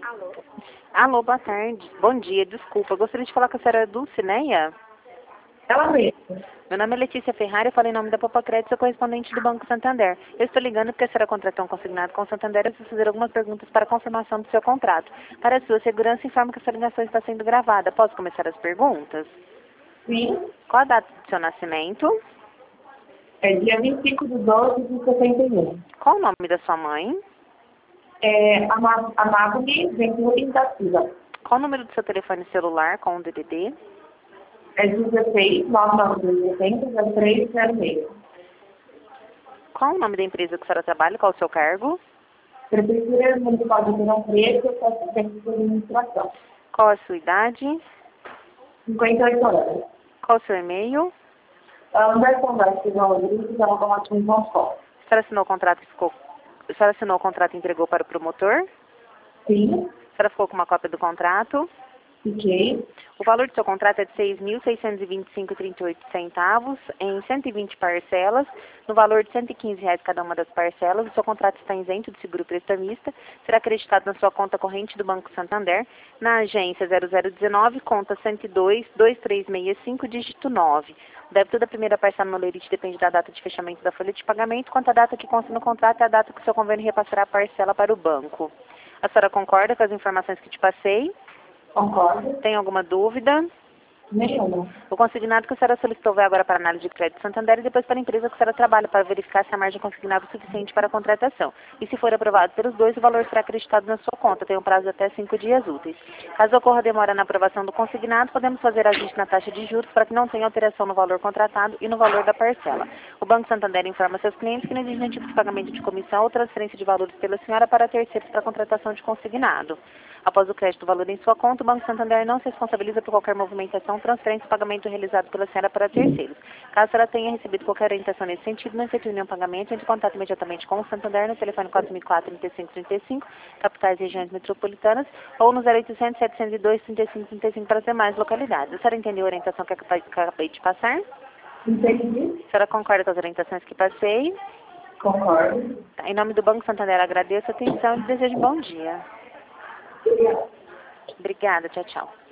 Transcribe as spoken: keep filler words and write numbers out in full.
Alô? Alô, boa tarde. Bom dia, desculpa. Eu gostaria de falar com a senhora Dulcineia. Ela mesma. Meu nome é Letícia Ferrari, eu falo em nome da Popa Crédito, sou correspondente do Banco Santander. Eu estou ligando porque a senhora contratou um consignado com o Santander e eu preciso fazer algumas perguntas para a confirmação do seu contrato. Para a sua segurança, informo que essa ligação está sendo gravada. Posso começar as perguntas? Sim. Qual a data do seu nascimento? É dia vinte e cinco de doze de sessenta e um. Qual o nome da sua mãe? É Amagni Ventura da Silva. Qual o número do seu telefone celular com o D D D? É dezesseis, nove nove dois, oitenta, zero três, zero seis. Qual o nome da empresa que a senhora trabalha? Qual o seu cargo? Prefeitura Municipal de Ribeirão Preto, assistente de administração. Qual a sua idade? cinquenta e oito anos. Qual o seu e-mail? Anderson Garcia Rodrigues, arroba hotmail ponto com. A senhora assinou o contrato e ficou... A senhora assinou o contrato e entregou para o promotor? Sim. A senhora ficou com uma cópia do contrato? Fiquei. O valor do seu contrato é de seis mil seiscentos e vinte e cinco reais e trinta e oito centavos em cento e vinte parcelas, no valor de cento e quinze reais cada uma das parcelas. O seu contrato está isento de seguro prestamista, será acreditado na sua conta corrente do Banco Santander, na agência zero zero um nove, conta cento e dois, dois três seis cinco, dígito nove. O débito da primeira parcela no lerite depende da data de fechamento da folha de pagamento, quanto à data que consta no contrato é a data que o seu convênio repassará a parcela para o banco. A senhora concorda com as informações que te passei? Concordo. Tem alguma dúvida? Nenhuma. O consignado que a senhora solicitou vai agora para a análise de crédito Santander e depois para a empresa que a senhora trabalha para verificar se a margem consignada é suficiente para a contratação. E se for aprovado pelos dois, o valor será acreditado na sua conta. Tem um prazo de até cinco dias úteis. Caso ocorra demora na aprovação do consignado, podemos fazer ajuste na taxa de juros para que não tenha alteração no valor contratado e no valor da parcela. O Banco Santander informa seus clientes que não exige nenhum tipo de pagamento de comissão ou transferência de valores pela senhora para terceiros para a contratação de consignado. Após o crédito do valor em sua conta, o Banco Santander não se responsabiliza por qualquer movimentação, transferência ou pagamento realizado pela senhora para terceiros. Caso ela tenha recebido qualquer orientação nesse sentido, não efetue nenhum pagamento, entre em contato imediatamente com o Santander no telefone quatro mil e quatro, trinta e cinco trinta e cinco, capitais e regiões metropolitanas, ou no zero oitocentos, setecentos e dois, trinta e cinco trinta e cinco para as demais localidades. A senhora entendeu a orientação que eu acabei de passar? Entendi. A senhora concorda com as orientações que passei? Concordo. Em nome do Banco Santander, agradeço a atenção e desejo um bom dia. Obrigada. Obrigada, tchau, tchau.